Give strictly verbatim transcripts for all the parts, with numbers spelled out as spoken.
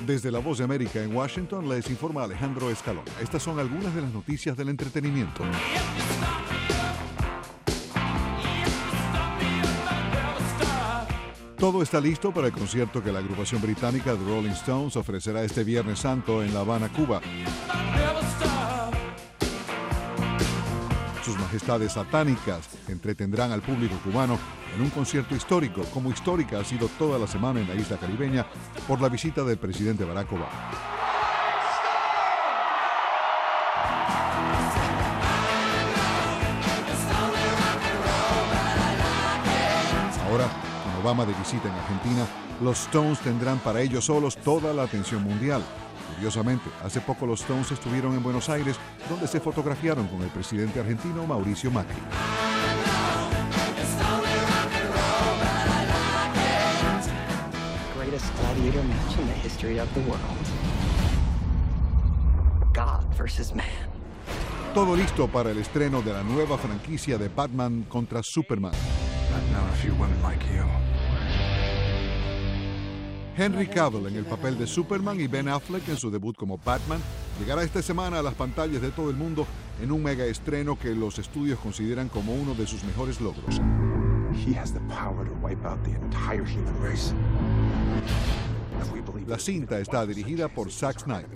Desde La Voz de América en Washington les informa Alejandro Escalona. Estas son algunas de las noticias del entretenimiento. Todo está listo para el concierto que la agrupación británica The Rolling Stones ofrecerá este Viernes Santo en La Habana, Cuba. Sus majestades satánicas entretendrán al público cubano en un concierto histórico, como histórica ha sido toda la semana en la isla caribeña por la visita del presidente Barack Obama. Ahora, con Obama de visita en Argentina, los Stones tendrán para ellos solos toda la atención mundial. Curiosamente, hace poco los Stones estuvieron en Buenos Aires, donde se fotografiaron con el presidente argentino Mauricio Macri. Greatest gladiator match in the history of the world. God versus man. Todo listo para el estreno de la nueva franquicia de Batman contra Superman. I've known a few women like you. Henry Cavill en el papel de Superman y Ben Affleck en su debut como Batman llegará esta semana a las pantallas de todo el mundo en un mega estreno que los estudios consideran como uno de sus mejores logros. He has the power to wipe out the entire human race. If we believe La cinta está dirigida por Zack Snyder.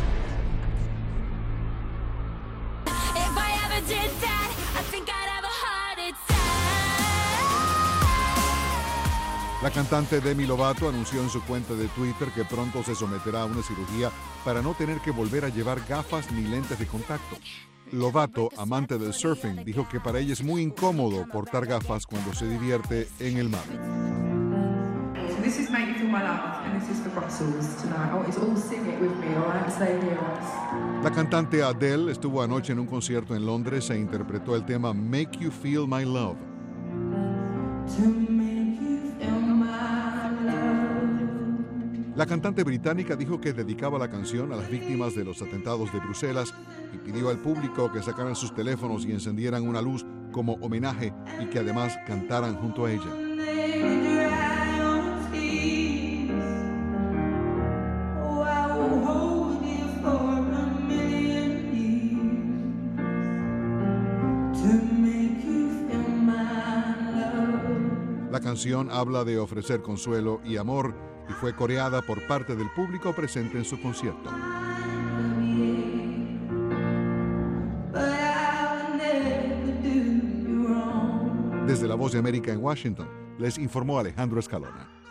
If I ever did that, I think I'd have a heart attack. La cantante Demi Lovato anunció en su cuenta de Twitter que pronto se someterá a una cirugía para no tener que volver a llevar gafas ni lentes de contacto. Lovato, amante del surfing, dijo que para ella es muy incómodo portar gafas cuando se divierte en el mar. This is Make You Feel My Love, and this is for Brussels tonight. Oh, it's all sing it with me, all right? Stay here, guys. La cantante Adele estuvo anoche en un concierto en Londres e interpretó el tema Make You Feel My Love. To make you feel my love. La cantante británica dijo que dedicaba la canción a las víctimas de los atentados de Bruselas y pidió al público que sacaran sus teléfonos y encendieran una luz como homenaje y que además cantaran junto a ella. La canción habla de ofrecer consuelo y amor y fue coreada por parte del público presente en su concierto. Desde La Voz de América en Washington, les informó Alejandro Escalona.